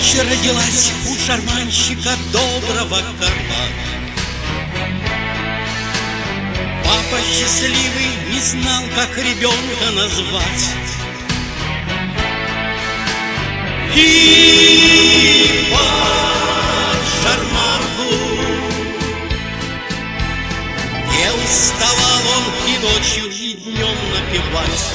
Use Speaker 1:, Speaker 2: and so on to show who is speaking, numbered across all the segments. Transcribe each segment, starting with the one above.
Speaker 1: Дочь родилась у шарманщика доброго Карла. Папа счастливый не знал, как ребенка назвать. И под шарманку не уставал он и ночью, и днем напевать.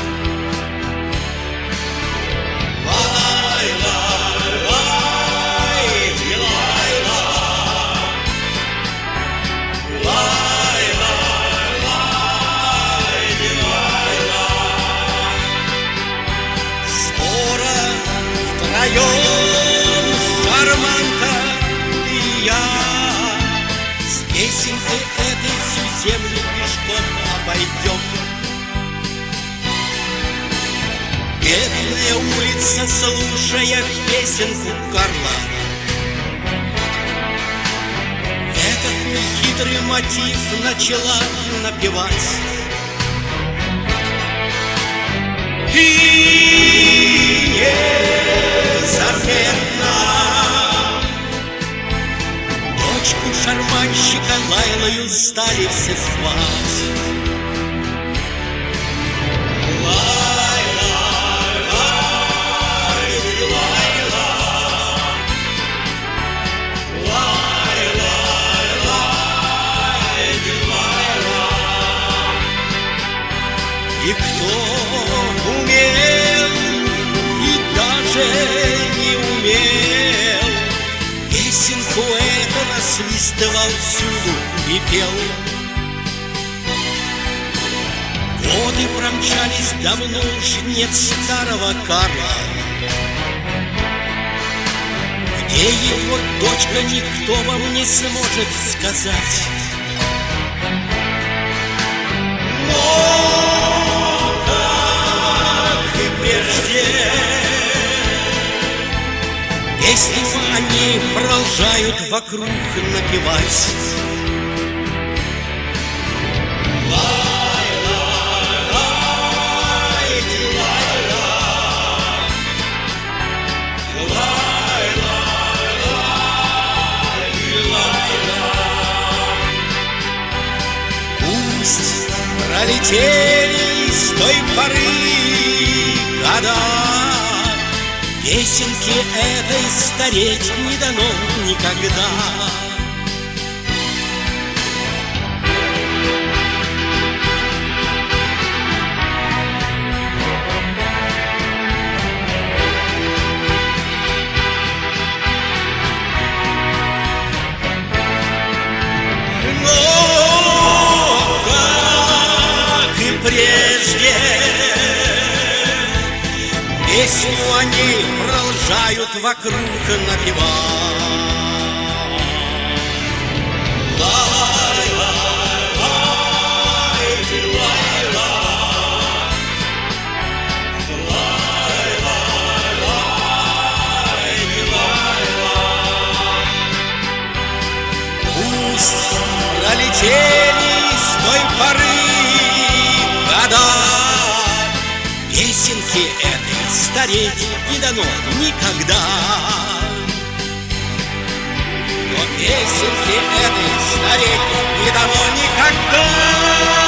Speaker 1: Шарманка и я с песенкой этой всю землю пешком обойдем. Бедная улица, слушая песенку Карла, этот нехитрый мотив начала напевать. И незаметно дочку шарманщика Лайлою стали все звать. И кто умел, и даже не умел, песенку эту насвистывал всюду и пел. Годы промчались, давно уж нет старого Карла. Где его дочка, никто вам не сможет сказать. Песню они продолжают вокруг напевать. Пусть пролетели с той поры года, песенки этой стареть не дано никогда. Но как и прежде, песню они продолжают вокруг напевать. Пусть пролетели с той поры года, песенки этой стареть не дано никогда. Но песенки этой стареть не дано никогда.